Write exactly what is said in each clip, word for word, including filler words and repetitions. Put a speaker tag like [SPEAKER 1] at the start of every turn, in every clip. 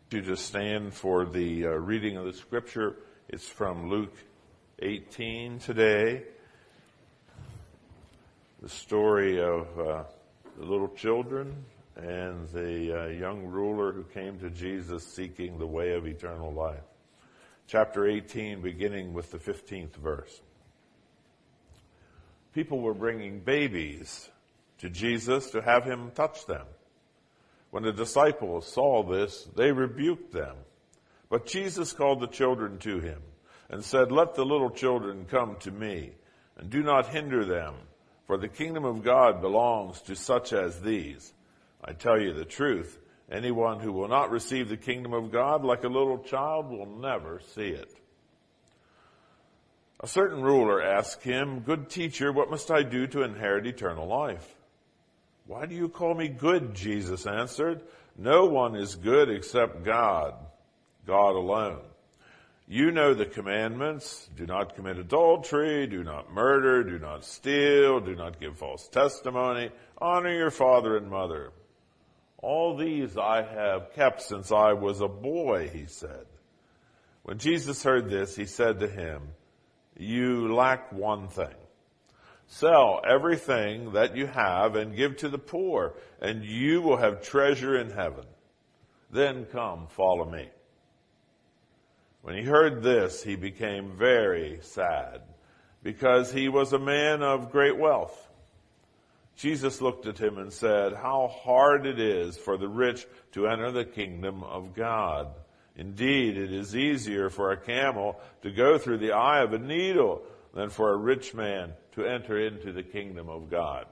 [SPEAKER 1] You just stand for the uh, reading of the scripture. It's from Luke eighteen today. The story of uh, the little children and the uh, young ruler who came to Jesus seeking the way of eternal life. Chapter eighteen, beginning with the fifteenth verse. People were bringing babies to Jesus to have him touch them. When the disciples saw this, they rebuked them. But Jesus called the children to him and said, "Let the little children come to me, and do not hinder them, for the kingdom of God belongs to such as these. I tell you the truth, anyone who will not receive the kingdom of God like a little child will never see it." A certain ruler asked him, "Good teacher, what must I do to inherit eternal life?" "Why do you call me good?" Jesus answered. "No one is good except God, God alone. You know the commandments: do not commit adultery, do not murder, do not steal, do not give false testimony, honor your father and mother. All these I have kept since I was a boy," he said. When Jesus heard this, he said to him, "You lack one thing. Sell everything that you have and give to the poor, and you will have treasure in heaven. Then come, follow me." When he heard this, he became very sad, because he was a man of great wealth. Jesus looked at him and said, "How hard it is for the rich to enter the kingdom of God. Indeed, it is easier for a camel to go through the eye of a needle than for a rich man to enter into the kingdom of God."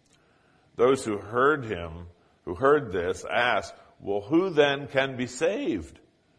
[SPEAKER 1] Those who heard him, who heard this, asked, "Well, who then can be saved?"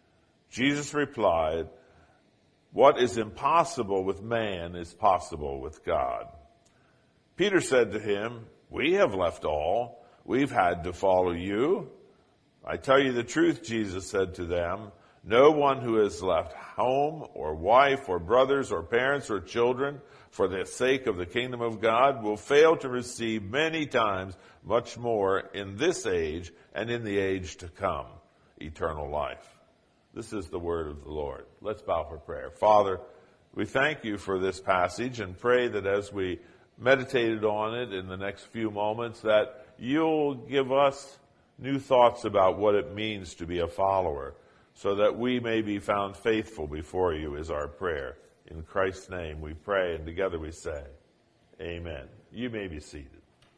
[SPEAKER 1] Jesus replied, "What is impossible with man is possible with God." Peter said to him, "We have left all. We've had to follow you." "I tell you the truth," Jesus said to them, "no one who has left home or wife or brothers or parents or children for the sake of the kingdom of God will fail to receive many times much more in this age and in the age to come, eternal life." This is the word of the Lord. Let's bow for prayer. Father, we thank you for this passage and pray that as we meditated on it in the next few moments, that you'll give us new thoughts about what it means to be a follower, so that we may be found faithful before you, is our prayer. In Christ's name we pray, and together we say, amen. You may be seated.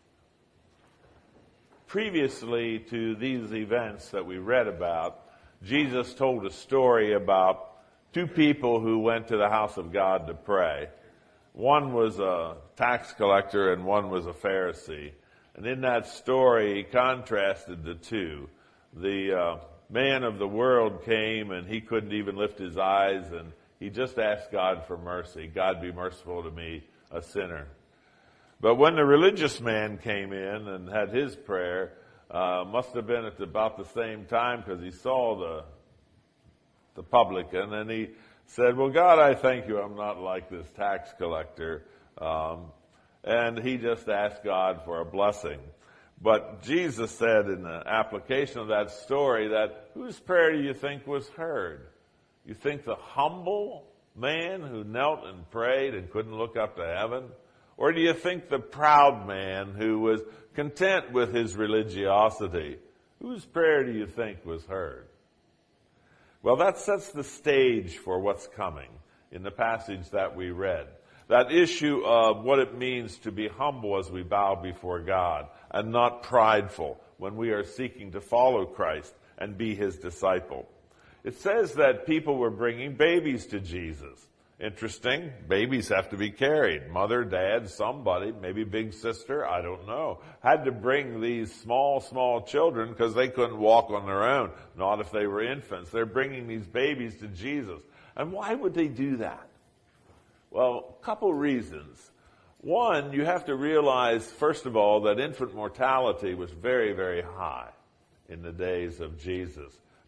[SPEAKER 1] Previously to these events that we read about, Jesus told a story about two people who went to the house of God to pray. One was a tax collector and one was a Pharisee. And in that story, he contrasted the two. The uh, man of the world came and he couldn't even lift his eyes, and he just asked God for mercy. "God, be merciful to me, a sinner." But when the religious man came in and had his prayer, uh, must have been at about the same time, because he saw the the publican, and he said, "Well, God, I thank you I'm not like this tax collector." Um, and he just asked God for a blessing. But Jesus said in the application of that story that whose prayer do you think was heard? You think the humble man who knelt and prayed and couldn't look up to heaven? Or do you think the proud man who was content with his religiosity? Whose prayer do you think was heard? Well, that sets the stage for what's coming in the passage that we read. That issue of what it means to be humble as we bow before God, and not prideful when we are seeking to follow Christ and be his disciple. It says that people were bringing babies to Jesus. Interesting. Babies have to be carried. Mother, dad, somebody, maybe big sister, I don't know, had to bring these small, small children because they couldn't walk on their own, not if they were infants. They're bringing these babies to Jesus. And why would they do that? Well, a couple reasons. One, you have to realize, first of all, that infant mortality was very, very high in the days of Jesus.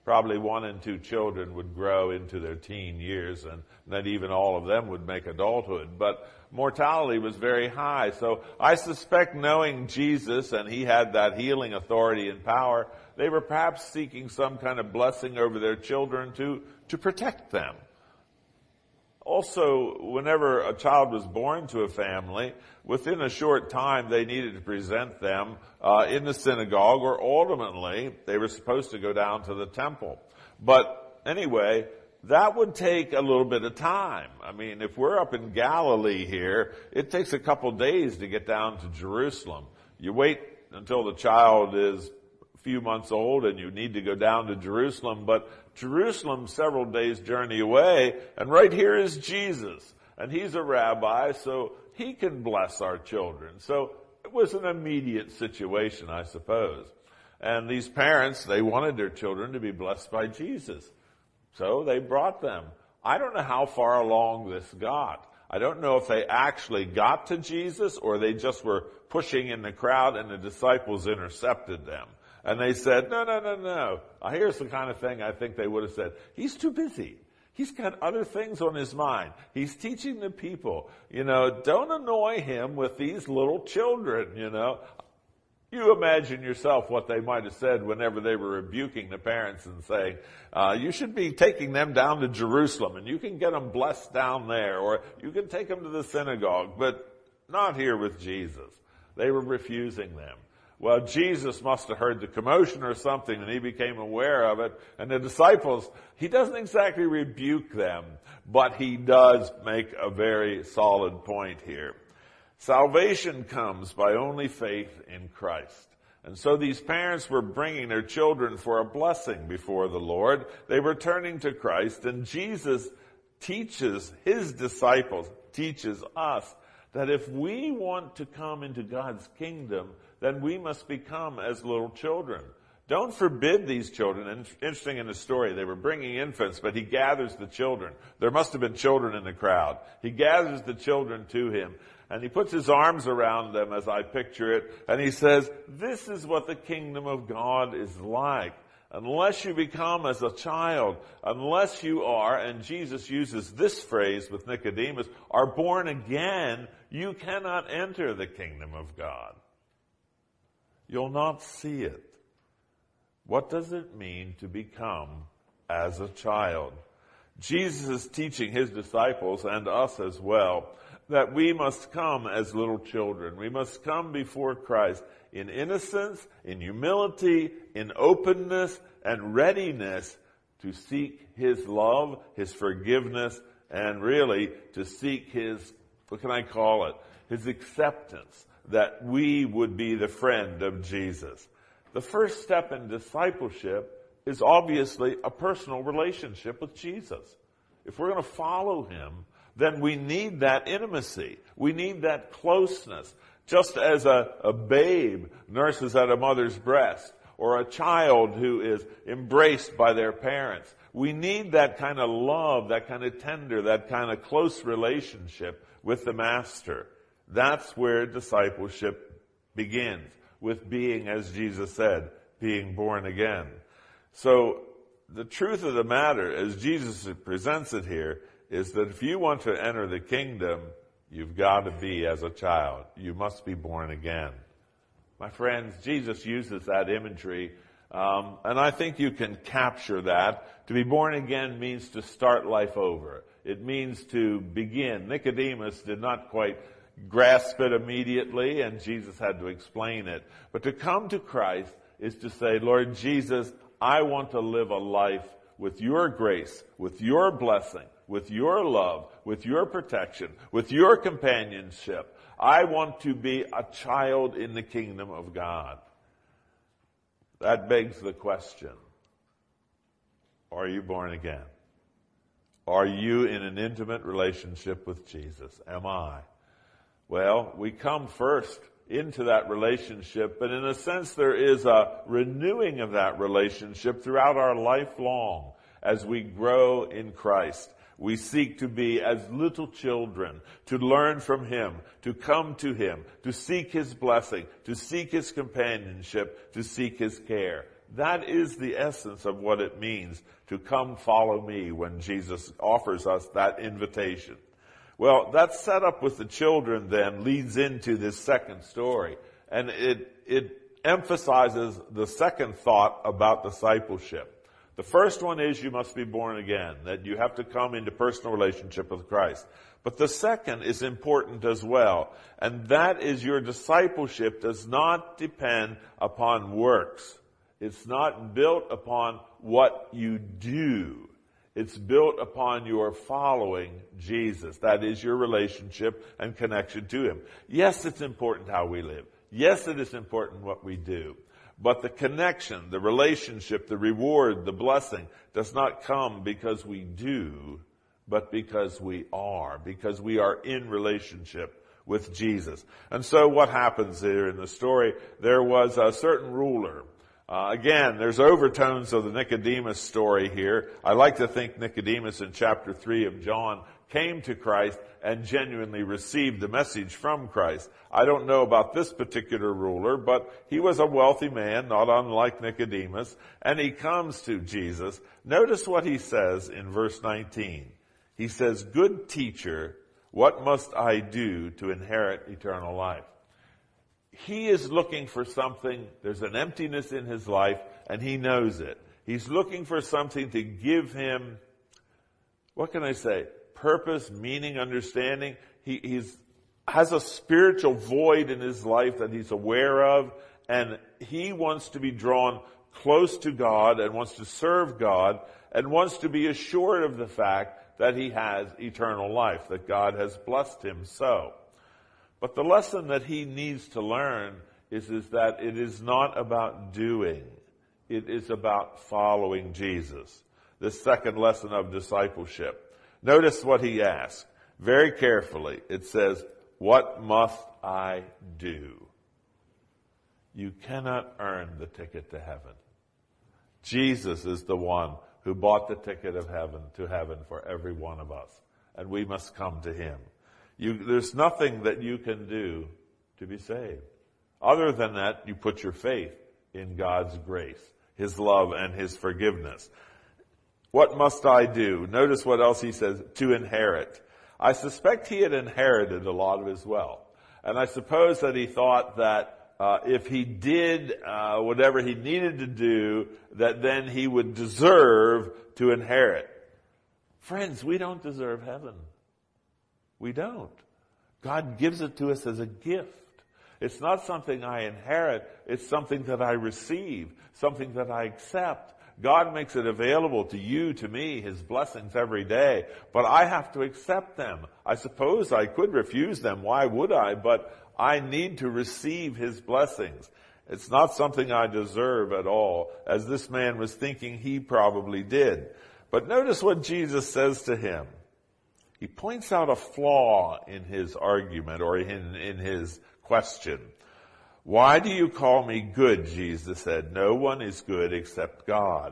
[SPEAKER 1] probably one and two children would grow into their teen years, and not even all of them would make adulthood. But mortality was very high. So I suspect, knowing Jesus, and he had that healing authority and power, they were perhaps seeking some kind of blessing over their children to, to protect them. Also, whenever a child was born to a family, within a short time they needed to present them uh, in the synagogue, or ultimately they were supposed to go down to the temple. But anyway, that would take a little bit of time. I mean, if we're up in Galilee here, it takes a couple days to get down to Jerusalem. You wait until the child is a few months old and you need to go down to Jerusalem, but Jerusalem several days' journey away, and right here is Jesus. And he's a rabbi, so he can bless our children. So it was an immediate situation, I suppose. And these parents, they wanted their children to be blessed by Jesus. So they brought them. I don't know how far along this got. I don't know if they actually got to Jesus or they just were pushing in the crowd and the disciples intercepted them. And they said, no, no, no, no. Here's the kind of thing I think they would have said. He's too busy. He's got other things on his mind. He's teaching the people. You know, don't annoy him with these little children, you know. You imagine yourself what they might have said whenever they were rebuking the parents and saying, uh, you should be taking them down to Jerusalem and you can get them blessed down there, or you can take them to the synagogue, but not here with Jesus. They were refusing them. Well, Jesus must have heard the commotion or something, and he became aware of it. And the disciples, he doesn't exactly rebuke them, but he does make a very solid point here. Salvation comes by only faith in Christ. And so these parents were bringing their children for a blessing before the Lord. They were turning to Christ, and Jesus teaches his disciples, teaches us, that if we want to come into God's kingdom, then we must become as little children. Don't forbid these children. And interesting in the story, they were bringing infants, but he gathers the children. There must have been children in the crowd. He gathers the children to him, and he puts his arms around them as I picture it, and he says, this is what the kingdom of God is like. Unless you become as a child, unless you are, and Jesus uses this phrase with Nicodemus, are born again, you cannot enter the kingdom of God. You'll not see it. What does it mean to become as a child? Jesus is teaching his disciples, and us as well, that we must come as little children. We must come before Christ in innocence, in humility, in openness, and readiness to seek his love, his forgiveness, and really to seek his, what can I call it, his acceptance, that we would be the friend of Jesus. The first step in discipleship is obviously a personal relationship with Jesus. If we're going to follow him, then we need that intimacy. We need that closeness. Just as a, a babe nurses at a mother's breast, or a child who is embraced by their parents. We need that kind of love, that kind of tender, that kind of close relationship with the Master. That's where discipleship begins, with being, as Jesus said, being born again. So the truth of the matter, as Jesus presents it here, is that if you want to enter the kingdom, you've got to be as a child. You must be born again. My friends, Jesus uses that imagery, um, and I think you can capture that. To be born again means to start life over. It means to begin. Nicodemus did not quite grasp it immediately, and Jesus had to explain it. But to come to Christ is to say, Lord Jesus, I want to live a life with your grace, with your blessing, with your love, with your protection, with your companionship. I want to be a child in the kingdom of God. That begs the question, are you born again? Are you in an intimate relationship with Jesus? Am I? Well, we come first into that relationship, but in a sense there is a renewing of that relationship throughout our life long as we grow in Christ. We seek to be as little children, to learn from him, to come to him, to seek his blessing, to seek his companionship, to seek his care. That is the essence of what it means to come follow me when Jesus offers us that invitation. Well, that setup with the children then leads into this second story. And it, it emphasizes the second thought about discipleship. The first one is you must be born again, that you have to come into personal relationship with Christ. But the second is important as well, and that is your discipleship does not depend upon works. It's not built upon what you do. It's built upon your following Jesus. That is your relationship and connection to him. Yes, it's important how we live. Yes, it is important what we do. But the connection, the relationship, the reward, the blessing does not come because we do, but because we are, because we are in relationship with Jesus. And so what happens here in the story, there was a certain ruler. Uh, again, there's overtones of the Nicodemus story here. I like to think Nicodemus in chapter three of John came to Christ and genuinely received the message from Christ. I don't know about this particular ruler, but he was a wealthy man, not unlike Nicodemus, and he comes to Jesus. Notice what he says in verse nineteen. He says, "Good teacher, what must I do to inherit eternal life?" He is looking for something. There's an emptiness in his life, and he knows it. He's looking for something to give him, what can I say, purpose, meaning, understanding. He he's, has a spiritual void in his life that he's aware of, and he wants to be drawn close to God and wants to serve God and wants to be assured of the fact that he has eternal life, that God has blessed him so. But the lesson that he needs to learn is, is that it is not about doing. It is about following Jesus. The second lesson of discipleship. Notice what he asks. Very carefully, it says, "What must I do?" You cannot earn the ticket to heaven. Jesus is the one who bought the ticket of heaven to heaven for every one of us. And we must come to him. You, there's nothing that you can do to be saved. Other than that, you put your faith in God's grace, his love, and his forgiveness. What must I do? Notice what else he says, to inherit. I suspect he had inherited a lot of his wealth. And I suppose that he thought that uh, if he did uh, whatever he needed to do, that then he would deserve to inherit. Friends, we don't deserve heaven. We don't. God gives it to us as a gift. It's not something I inherit. It's something that I receive, something that I accept. God makes it available to you, to me, his blessings every day. But I have to accept them. I suppose I could refuse them. Why would I? But I need to receive his blessings. It's not something I deserve at all, as this man was thinking he probably did. But notice what Jesus says to him. He points out a flaw in his argument or in, in his question. "Why do you call me good?" Jesus said. "No one is good except God."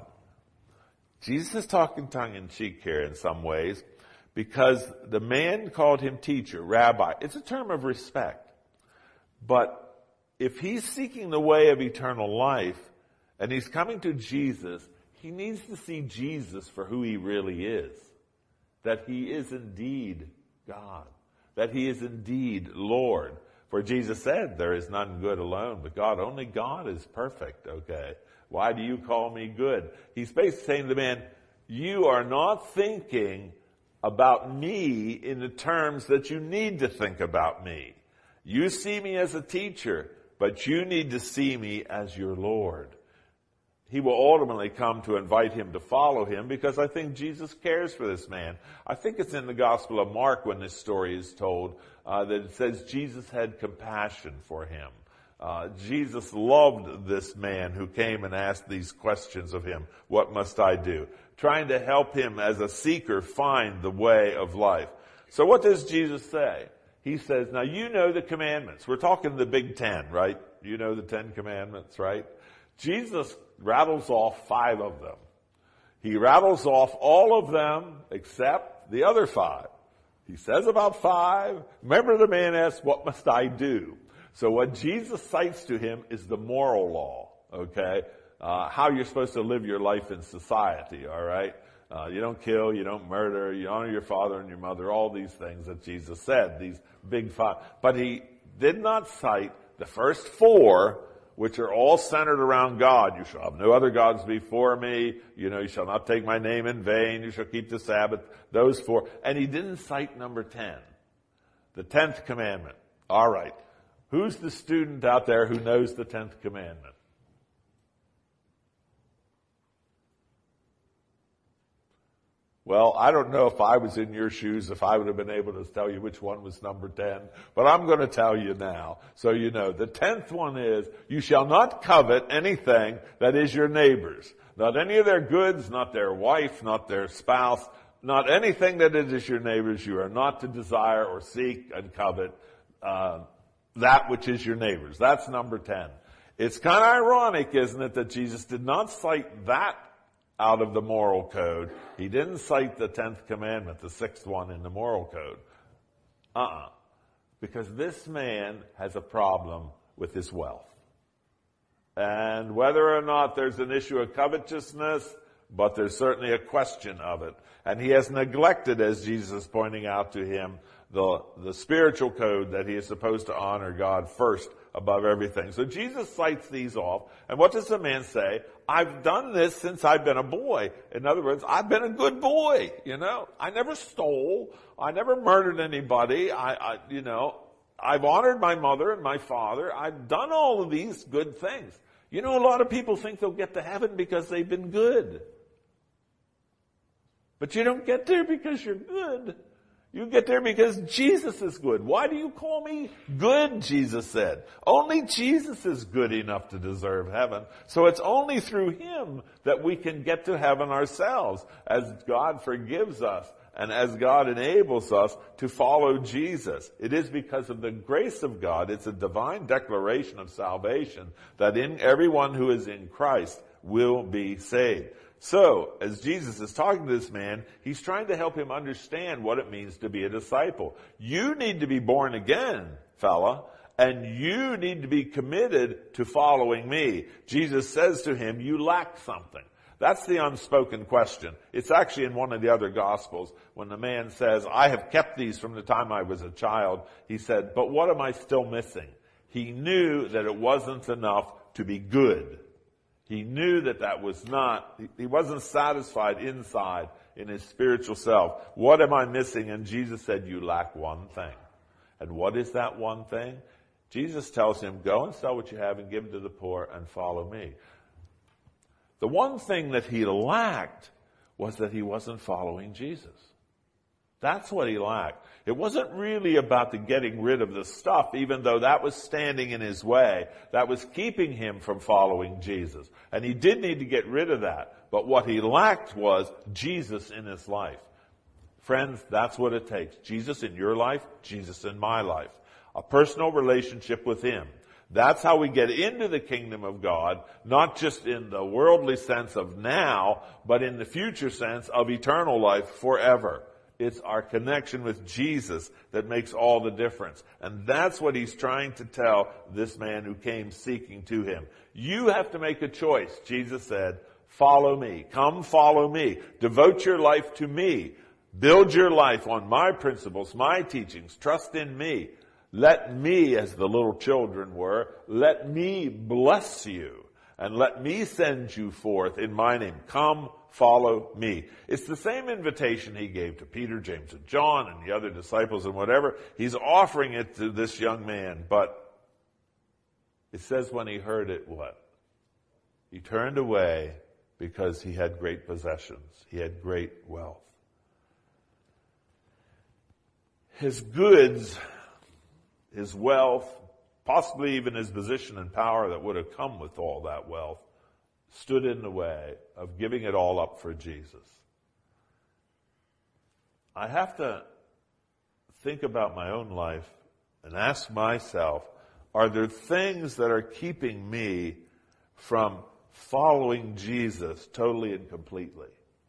[SPEAKER 1] Jesus is talking tongue-in-cheek here in some ways because the man called him teacher, rabbi. It's a term of respect. But if he's seeking the way of eternal life and he's coming to Jesus, he needs to see Jesus for who he really is. That he is indeed God. That he is indeed Lord. For Jesus said, there is none good alone but God. Only God is perfect, okay? Why do you call me good? He's basically saying to the man, you are not thinking about me in the terms that you need to think about me. You see me as a teacher, but you need to see me as your Lord. He will ultimately come to invite him to follow him because I think Jesus cares for this man. I think it's in the Gospel of Mark when this story is told uh, that it says Jesus had compassion for him. Uh, Jesus loved this man who came and asked these questions of him. What must I do? Trying to help him as a seeker find the way of life. So what does Jesus say? He says, now you know the commandments. We're talking the Big Ten, right? You know the Ten Commandments, right? Jesus rattles off five of them. He rattles off all of them except the other five. He says about five. Remember the man asked, what must I do? So what Jesus cites to him is the moral law, okay? uh, how you're supposed to live your life in society, all right? Uh, you don't kill, you don't murder, you honor your father and your mother, all these things that Jesus said, these big five. But he did not cite the first four, which are all centered around God. You shall have no other gods before me. You know, you shall not take my name in vain. You shall keep the Sabbath. Those four. And he didn't cite number ten, the tenth commandment. All right. Who's the student out there who knows the tenth commandment? Well, I don't know if I was in your shoes, if I would have been able to tell you which one was number ten, but I'm going to tell you now, so you know. The tenth one is, you shall not covet anything that is your neighbor's. Not any of their goods, not their wife, not their spouse, not anything that is your neighbor's. You are not to desire or seek and covet uh, that which is your neighbor's. That's number ten. It's kind of ironic, isn't it, that Jesus did not cite that out of the moral code. He didn't cite the tenth commandment, the sixth one in the moral code. Uh-uh. Because this man has a problem with his wealth. And whether or not there's an issue of covetousness, but there's certainly a question of it. And he has neglected, as Jesus is pointing out to him, the, the spiritual code that he is supposed to honor God first above everything. So Jesus cites these off. And what does the man say? I've done this since I've been a boy. In other words, I've been a good boy, you know. I never stole. I never murdered anybody. I, I, you know, I've honored my mother and my father. I've done all of these good things. You know, a lot of people think they'll get to heaven because they've been good. But you don't get there because you're good. You get there because Jesus is good. Why do you call me good, Jesus said. Only Jesus is good enough to deserve heaven. So it's only through him that we can get to heaven ourselves, as God forgives us and as God enables us to follow Jesus. It is because of the grace of God. It's a divine declaration of salvation that in everyone who is in Christ will be saved. So, as Jesus is talking to this man, he's trying to help him understand what it means to be a disciple. You need to be born again, fella, and you need to be committed to following me. Jesus says to him, you lack something. That's the unspoken question. It's actually in one of the other Gospels when the man says, I have kept these from the time I was a child. He said, but what am I still missing? He knew that it wasn't enough to be good. He knew that that was not, he wasn't satisfied inside in his spiritual self. What am I missing? And Jesus said, you lack one thing. And what is that one thing? Jesus tells him, go and sell what you have and give it to the poor and follow me. The one thing that he lacked was that he wasn't following Jesus. That's what he lacked. It wasn't really about the getting rid of the stuff, even though that was standing in his way. That was keeping him from following Jesus. And he did need to get rid of that. But what he lacked was Jesus in his life. Friends, that's what it takes. Jesus in your life, Jesus in my life. A personal relationship with him. That's how we get into the kingdom of God, not just in the worldly sense of now, but in the future sense of eternal life forever. It's our connection with Jesus that makes all the difference. And that's what he's trying to tell this man who came seeking to him. You have to make a choice. Jesus said, follow me. Come follow me. Devote your life to me. Build your life on my principles, my teachings. Trust in me. Let me, as the little children were, let me bless you. And let me send you forth in my name. Come, follow me. It's the same invitation he gave to Peter, James, and John, and the other disciples, and whatever. He's offering it to this young man. But it says when he heard it, what? He turned away because he had great possessions. He had great wealth. His goods, his wealth, possibly even his position and power that would have come with all that wealth, stood in the way of giving it all up for Jesus. I have to think about my own life and ask myself, are there things that are keeping me from following Jesus totally and completely?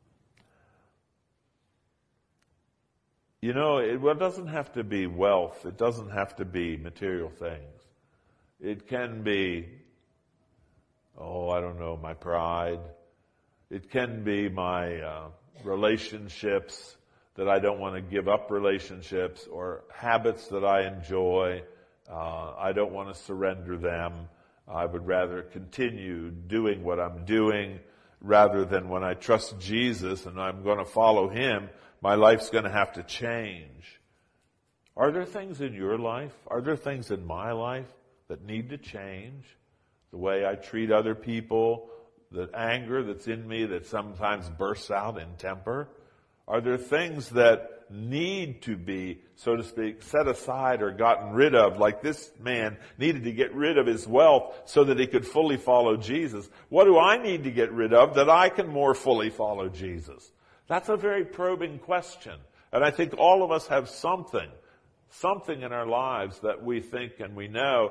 [SPEAKER 1] You know, it, well, it doesn't have to be wealth. It doesn't have to be material things. It can be oh, I don't know, my pride. It can be my uh, relationships, that I don't want to give up relationships, or habits that I enjoy. Uh, I don't want to surrender them. I would rather continue doing what I'm doing rather than when I trust Jesus and I'm going to follow him, my life's going to have to change. Are there things in your life? Are there things in my life that need to change? The way I treat other people, the anger that's in me that sometimes bursts out in temper? Are there things that need to be, so to speak, set aside or gotten rid of, like this man needed to get rid of his wealth so that he could fully follow Jesus? What do I need to get rid of that I can more fully follow Jesus? That's a very probing question. And I think all of us have something, something in our lives that we think and we know,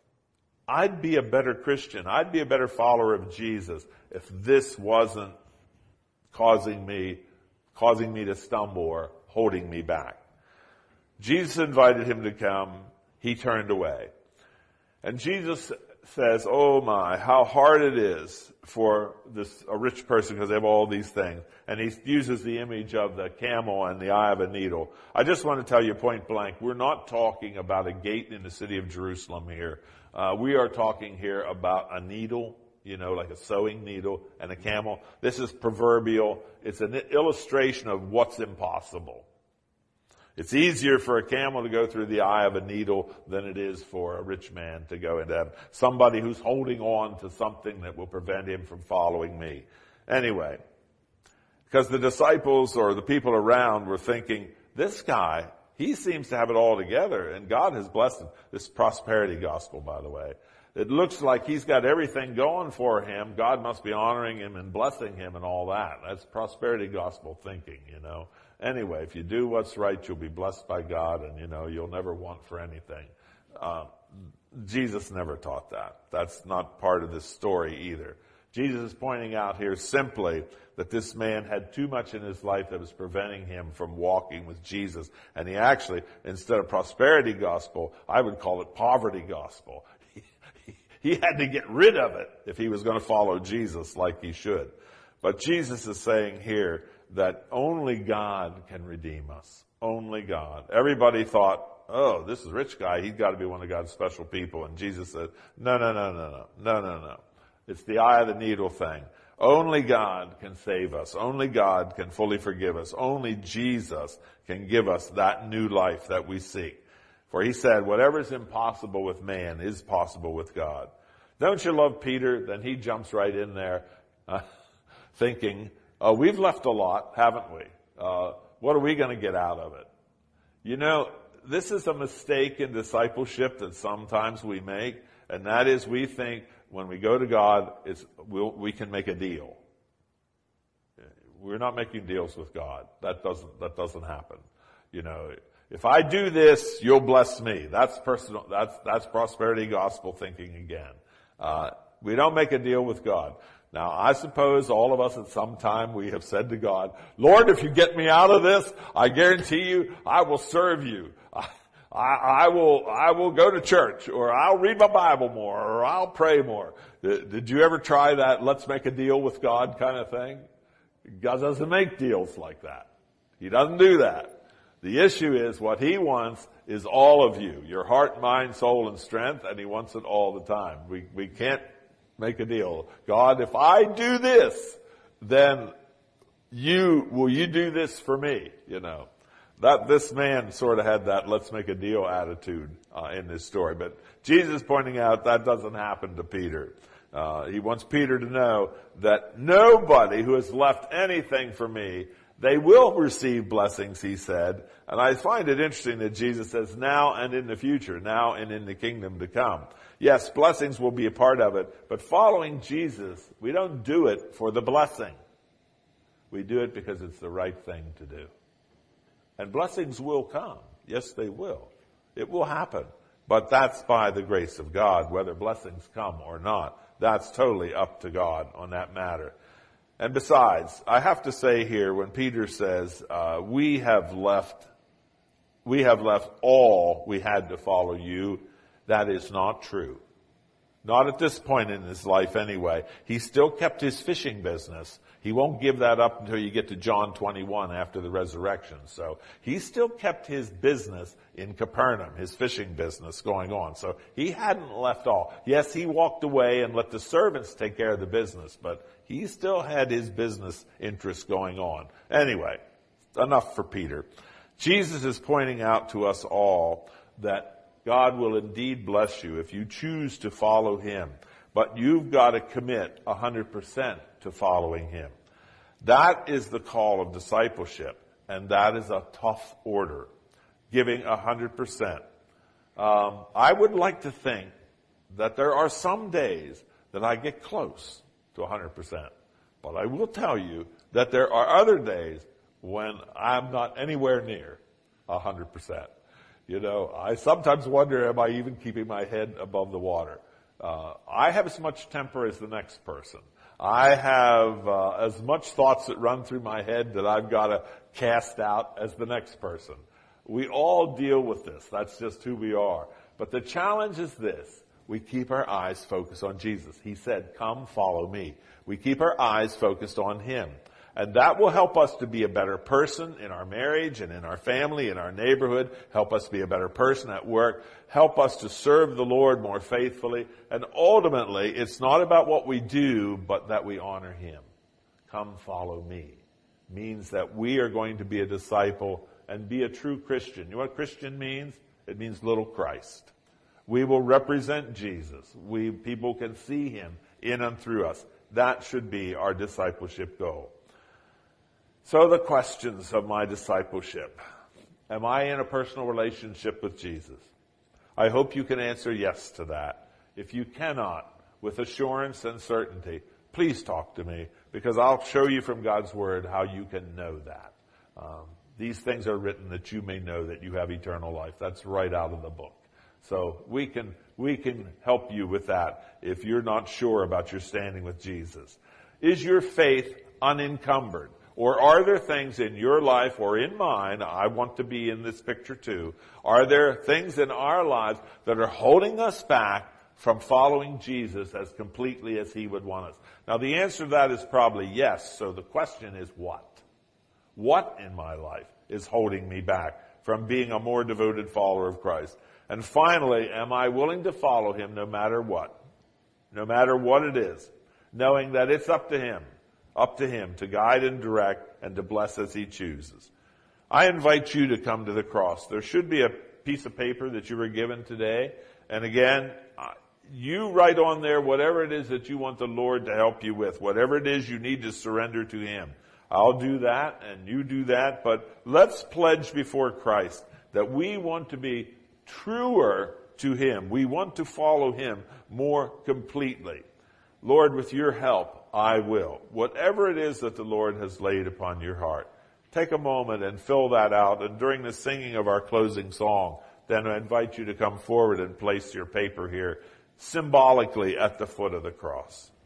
[SPEAKER 1] I'd be a better Christian, I'd be a better follower of Jesus if this wasn't causing me, causing me to stumble or holding me back. Jesus invited him to come. He turned away. And Jesus says, oh my, how hard it is for this a rich person because they have all these things. And he uses the image of the camel and the eye of a needle. I just want to tell you point blank, we're not talking about a gate in the city of Jerusalem here. Uh, we are talking here about a needle, you know, like a sewing needle, and a camel. This is proverbial. It's an illustration of what's impossible. It's easier for a camel to go through the eye of a needle than it is for a rich man to go into heaven. Somebody who's holding on to something that will prevent him from following me. Anyway, because the disciples or the people around were thinking, this guy, he seems to have it all together, and God has blessed him. This prosperity gospel, by the way. It looks like he's got everything going for him. God must be honoring him and blessing him and all that. That's prosperity gospel thinking, you know. Anyway, if you do what's right, you'll be blessed by God, and, you know, you'll never want for anything. Uh, Jesus never taught that. That's not part of this story either. Jesus is pointing out here simply that this man had too much in his life that was preventing him from walking with Jesus. And he actually, instead of prosperity gospel, I would call it poverty gospel. He had to get rid of it if he was going to follow Jesus like he should. But Jesus is saying here that only God can redeem us. Only God. Everybody thought, oh, this is a rich guy. He's got to be one of God's special people. And Jesus said, no, no, no, no, no, no, no, no. It's the eye of the needle thing. Only God can save us. Only God can fully forgive us. Only Jesus can give us that new life that we seek. For he said, whatever is impossible with man is possible with God. Don't you love Peter? Then he jumps right in there uh, thinking, oh, we've left a lot, haven't we? Uh, what are we going to get out of it? You know, this is a mistake in discipleship that sometimes we make, and that is we think when we go to God, it's, we'll, we can make a deal. We're not making deals with God. That doesn't, that doesn't happen. You know, if I do this, you'll bless me. That's personal, that's, that's prosperity gospel thinking again. Uh, we don't make a deal with God. Now, I suppose all of us at some time we have said to God, Lord, if you get me out of this, I guarantee you I will serve you. I, I, I will, I will go to church, or I'll read my Bible more, or I'll pray more. Did, did you ever try that let's make a deal with God kind of thing? God doesn't make deals like that. He doesn't do that. The issue is what he wants is all of you, your heart, mind, soul, and strength, and he wants it all the time. We, we can't make a deal. God, if I do this, then you, will you do this for me? You know, that this man sort of had that let's make a deal attitude uh, in this story. But Jesus is pointing out that doesn't happen to Peter. Uh, he wants Peter to know that nobody who has left anything for me, they will receive blessings, he said. And I find it interesting that Jesus says now and in the future, now and in the kingdom to come. Yes, blessings will be a part of it, but following Jesus, we don't do it for the blessing. We do it because it's the right thing to do. And blessings will come. Yes, they will. It will happen. But that's by the grace of God, whether blessings come or not. That's totally up to God on that matter. And besides, I have to say here, when Peter says, uh, we have left, we have left all we had to follow you, that is not true. Not at this point in his life anyway. He still kept his fishing business. He won't give that up until you get to John twenty-one after the resurrection. So he still kept his business in Capernaum, his fishing business going on. So he hadn't left all. Yes, he walked away and let the servants take care of the business, but he still had his business interests going on. Anyway, enough for Peter. Jesus is pointing out to us all that God will indeed bless you if you choose to follow him. But you've got to commit one hundred percent to following him. That is the call of discipleship, and that is a tough order, giving one hundred percent. Um, I would like to think that there are some days that I get close to one hundred percent. But I will tell you that there are other days when I'm not anywhere near one hundred percent. You know, I sometimes wonder, am I even keeping my head above the water? Uh, I have as much temper as the next person. I have uh, as much thoughts that run through my head that I've got to cast out as the next person. We all deal with this. That's just who we are. But the challenge is this. We keep our eyes focused on Jesus. He said, come follow me. We keep our eyes focused on him. And that will help us to be a better person in our marriage and in our family, in our neighborhood, help us be a better person at work, help us to serve the Lord more faithfully. And ultimately, it's not about what we do, but that we honor him. Come follow me means that we are going to be a disciple and be a true Christian. You know what Christian means? It means little Christ. We will represent Jesus. We, people can see him in and through us. That should be our discipleship goal. So the questions of my discipleship. Am I in a personal relationship with Jesus? I hope you can answer yes to that. If you cannot, with assurance and certainty, please talk to me, because I'll show you from God's Word how you can know that. Um, these things are written that you may know that you have eternal life. That's right out of the book. So we can, we can help you with that if you're not sure about your standing with Jesus. Is your faith unencumbered? Or are there things in your life or in mine, I want to be in this picture too, are there things in our lives that are holding us back from following Jesus as completely as he would want us? Now the answer to that is probably yes. So the question is what? What in my life is holding me back from being a more devoted follower of Christ? And finally, am I willing to follow him no matter what? No matter what it is, knowing that it's up to him. Up to him to guide and direct and to bless as he chooses. I invite you to come to the cross. There should be a piece of paper that you were given today. And again, you write on there whatever it is that you want the Lord to help you with. Whatever it is you need to surrender to him. I'll do that and you do that. But let's pledge before Christ that we want to be truer to him. We want to follow him more completely. Lord, with your help, I will. Whatever it is that the Lord has laid upon your heart, take a moment and fill that out. And during the singing of our closing song, then I invite you to come forward and place your paper here symbolically at the foot of the cross.